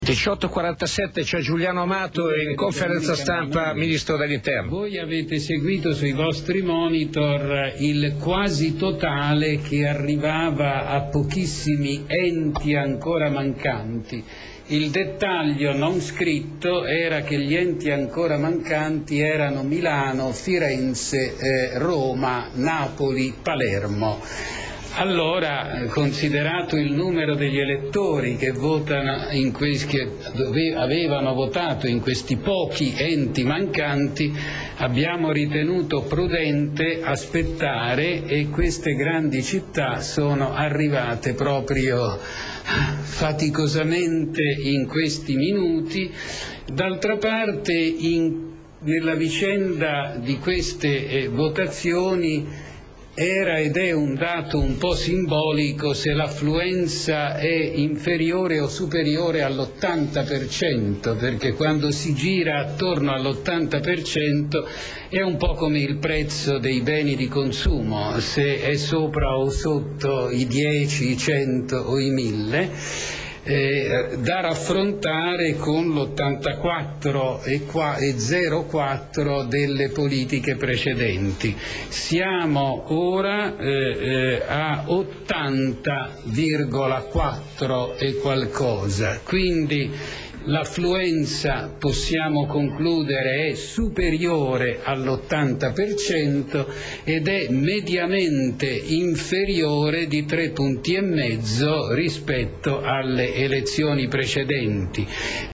18:47 c'è Giuliano Amato in conferenza stampa, Ministro dell'Interno. Voi avete seguito sui vostri monitor il quasi totale che arrivava a pochissimi enti ancora mancanti. Il dettaglio non scritto era che gli enti ancora mancanti erano Milano, Firenze, Roma, Napoli, Palermo. Allora, considerato il numero degli elettori che avevano votato in questi pochi enti mancanti, abbiamo ritenuto prudente aspettare, e queste grandi città sono arrivate proprio faticosamente in questi minuti. D'altra parte, nella vicenda di queste votazioni era ed è un dato un po' simbolico se l'affluenza è inferiore o superiore all'80%, perché quando si gira attorno all'80% è un po' come il prezzo dei beni di consumo, se è sopra o sotto i 10, i 100 o i 1000. Da raffrontare con l'84,04 delle politiche precedenti. Siamo ora a 80,4 e qualcosa, quindi l'affluenza, possiamo concludere, è superiore all'80% ed è mediamente inferiore di 3,5 punti rispetto alle elezioni precedenti.